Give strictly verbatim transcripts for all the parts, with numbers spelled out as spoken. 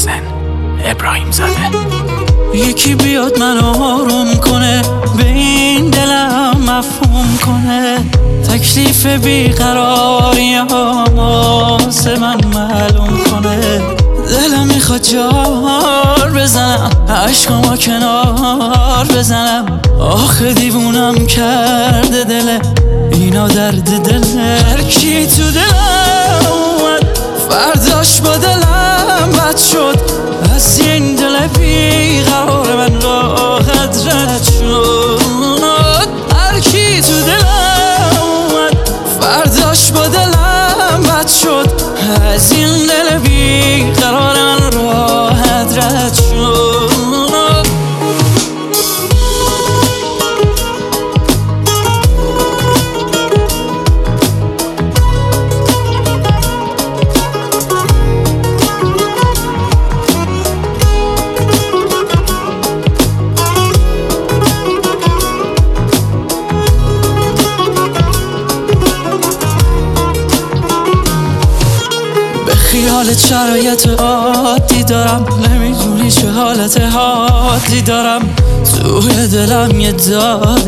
محسن ابراهیم زاده. یکی بیاد منو آروم کنه، به این دلم مفهوم کنه، تکلیف بیقراری ها واسه من معلوم کنه. دلم میخواد جار بزنم، عشقامو کنار بزنم، آخه دیوونم کرده دل اینا درد دله. هر کی تو دلم اومد فرداش با دلم بد شد، از این دل بیقرار من راحت رد شد. هر کی تو دلم اومد فرداش با دلم بد شد، از این دل بیقرار من راحت رد شد. خیالت شرایط عادی دارم، نمیدونی چه حالت حادی دارم، توی دلم یه داد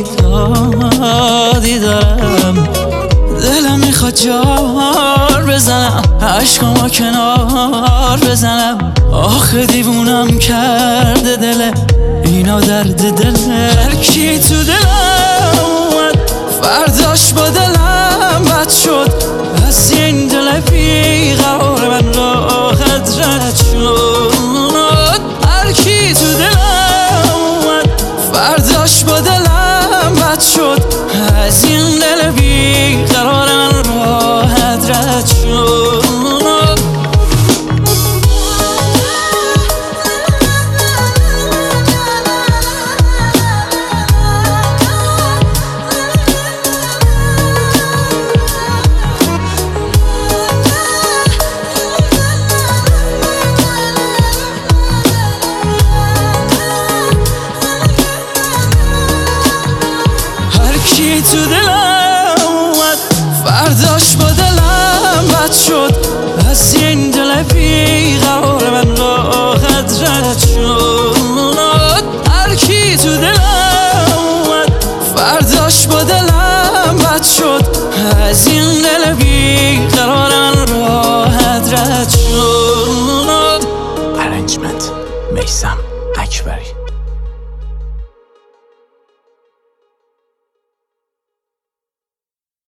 بیدادی دارم. دلم میخواد جار بزنم، عشقامو کنار بزنم، آخه دیوونم کرده دل اینا درد دله. هر کی تو دلم اومد فرداش با دلم بد شد، از این دل بیقرار من راحت رد شد. هر کی تو دلم اومد فرداش با دلم بد شد، از این دل بیقرار من راحت رد شد. کی تو دلم اومد فرداش با دلم بد شد، از این دل بیقرار من راحت رد شد. هر کی تو دلم اومد فرداش با دلم بد شد، از این دل